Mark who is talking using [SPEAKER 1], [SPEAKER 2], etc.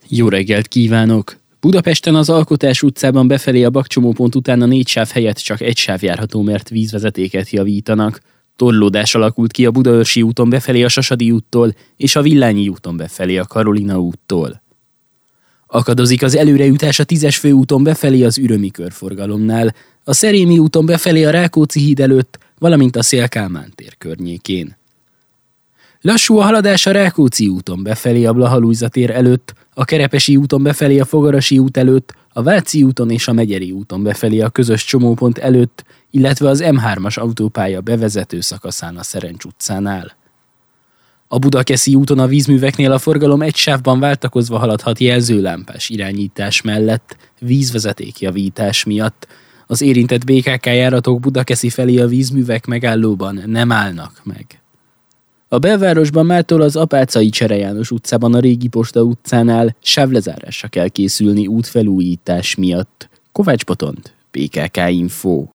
[SPEAKER 1] Jó reggelt kívánok! Budapesten az Alkotás utcában befelé a bakcsomópont után a 4 sáv helyett csak egy sáv járható, mert vízvezetéket javítanak. Torlódás alakult ki a Budaörsi úton befelé a Sasadi úttól és a Villányi úton befelé a Karolina úttól. Akadozik az előrejutás a 10-es főúton befelé az Ürömi körforgalomnál, a Szerémi úton befelé a Rákóczi híd előtt, valamint a Széll-Kálmán tér környékén. Lassú a haladás a Rákóczi úton befelé a Blaha-Lujza tér előtt, a Kerepesi úton befelé a Fogarasi út előtt, a Váci úton és a Megyeri úton befelé a közös csomópont előtt, illetve az M3-as autópálya bevezető szakaszán a Szerencs utcánál. A Budakeszi úton a vízműveknél a forgalom egy sávban váltakozva haladhat jelzőlámpás irányítás mellett vízvezetékjavítás miatt. Az érintett BKK járatok Budakeszi felé a vízművek megállóban nem állnak meg. A belvárosban mától az Apáczai Csere János utcában a Régi Posta utcánál sávlezárásra kell készülni útfelújítás miatt. Kovács Botond, BKK Info.